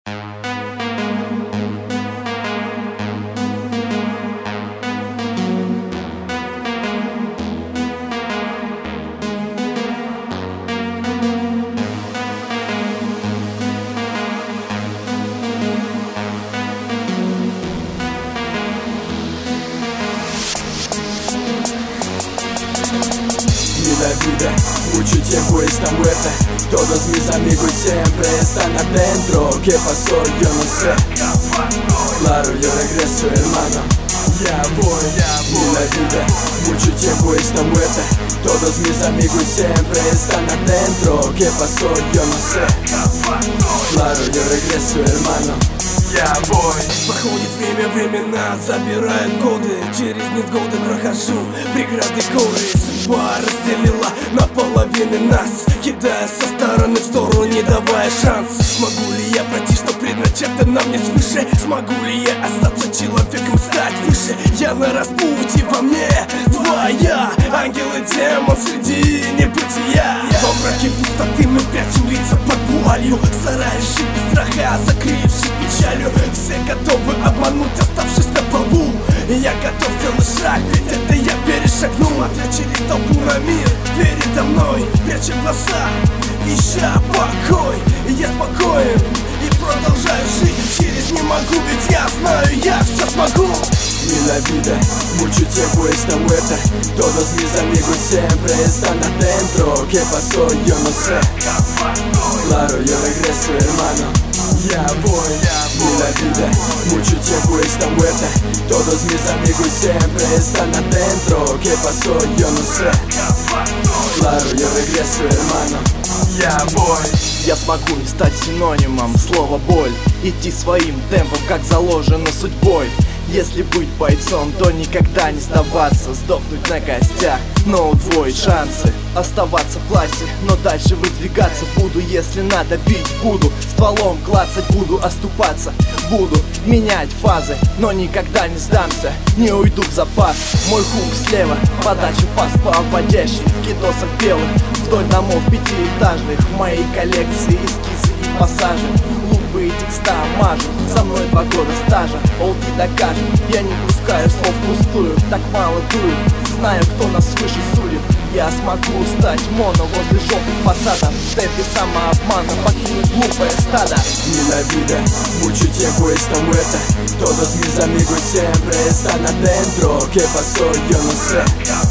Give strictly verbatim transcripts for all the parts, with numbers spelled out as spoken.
La vida, mucho tiempo esta muerta. Todos mis amigos siempre están adentro. ¿Qué pasó? Yo no sé. Claro, yo regreso, hermano. Ya voy. Y la vida, mucho tiempo está muerta. Todos mis amigos siempre están adentro. ¿Qué pasó? Yo no sé. Claro, yo regreso, hermano. Я бой. Проходит время, времена забирают годы. Через невзгоды прохожу преграды горы. Судьба разделила на половины нас, кидая со стороны в сторону, не давая шанс. Смогу ли я пройти, что предначертано мне свыше? Смогу ли я остаться человеком, стать выше? Я на распутье, во мне твоя. Ангел и демон среди небытия. Во мраке пустоты мы прячем лица под вуалью, стараясь жить без страха, закрывшись печалью. Все готовы обмануть, оставшись на плаву. И я готов сделать шаг, ведь это я перешагну. Смотря через толпу на мир передо мной, пряча глаза, ища покой. И я спокоен и продолжаю жить. Через не могу, ведь я знаю, я все смогу. Y la vida, mucho tiempo está muerta. Todos mis amigos siempre están adentro. ¿Qué pasó? Yo no sé. Claro, yo regreso, hermano. Ya voy. Y la vida, mucho tiempo está muerta. Todos mis amigos siempre están adentro. ¿Qué pasó? Yo no sé. Claro, yo regreso, hermano. Я бой. Я смогу стать синонимом слова боль, идти своим темпом, как заложено судьбой. Если быть бойцом, то никогда не сдаваться, сдохнуть на костях, но удвоить шансы. Оставаться в классе, но дальше выдвигаться буду. Если надо бить, буду стволом клацать, буду оступаться, буду менять фазы, но никогда не сдамся, не уйду в запас. Мой хук слева, подача пас по обводящей в китосах белых, вдоль домов пятиэтажных. В моей коллекции эскизы и пассажи, лупы и текста мажут, за мной два года стажа. Олди докажет, я не пускаю слов пустую, так мало дую, знаю, кто нас свыше судит. Я смогу стать моно возле желтых фасадов, в темпе самообмана покинуть глупое стадо. Y la vida, mucho tiempo está muerta. Todos mis amigos siempre están adentro. ¿Qué pasó? Yo no sé.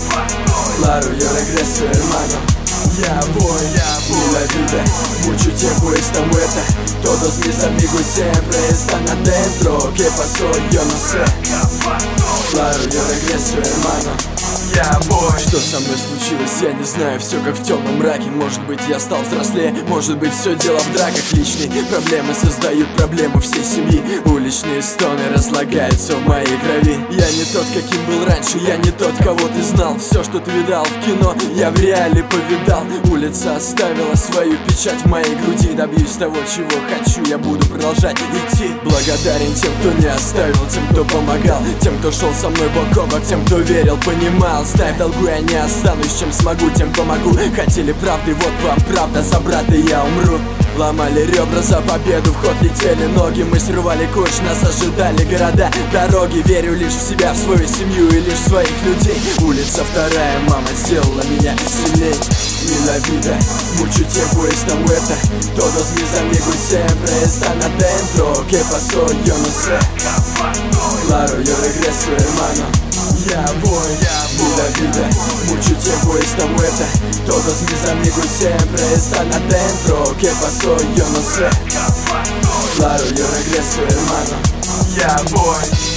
Claro, yo regreso, hermano. Ya voy. Y la vida, mucho tiempo está muerta. Todos mis amigos siempre están adentro. ¿Qué pasó? Yo no sé. Claro, yo regreso, hermano. Я бой. Что со мной случилось, я не знаю, все как в темном мраке. Может быть, я стал взрослее, может быть, все дело в драках. Личные проблемы создают проблемы всей семьи. Уличные стоны разлагаются в моей крови. Я не тот, каким был раньше, я не тот, кого ты знал. Все, что ты видал в кино, я в реале повидал. Улица оставила свою печать в моей груди. Добьюсь того, чего хочу, я буду продолжать идти. Благодарен тем, кто не оставил, тем, кто помогал, тем, кто шел со мной бок о бок, тем, кто верил, понимал. Знай, в долгу я не останусь, чем смогу, тем помогу. Хотели правды, вот вам правда, за брата я умру. Ломали ребра за победу, в ход летели ноги. Мы срывали курс, нас ожидали города, дороги. Верю лишь в себя, в свою семью и лишь в своих людей. Улица вторая, мама сделала меня сильней. Y la vida, mucho tiempo está muerta. Todos mis amigos siempre están adentro. ¿Qué pasó? Yo no sé. Claro, yo regreso, hermano. Ya voy. Y la vida, mucho tiempo está muerta. Todos mis amigos siempre están adentro. ¿Qué pasó? Yo no sé. Claro, yo regreso, hermano. Ya voy.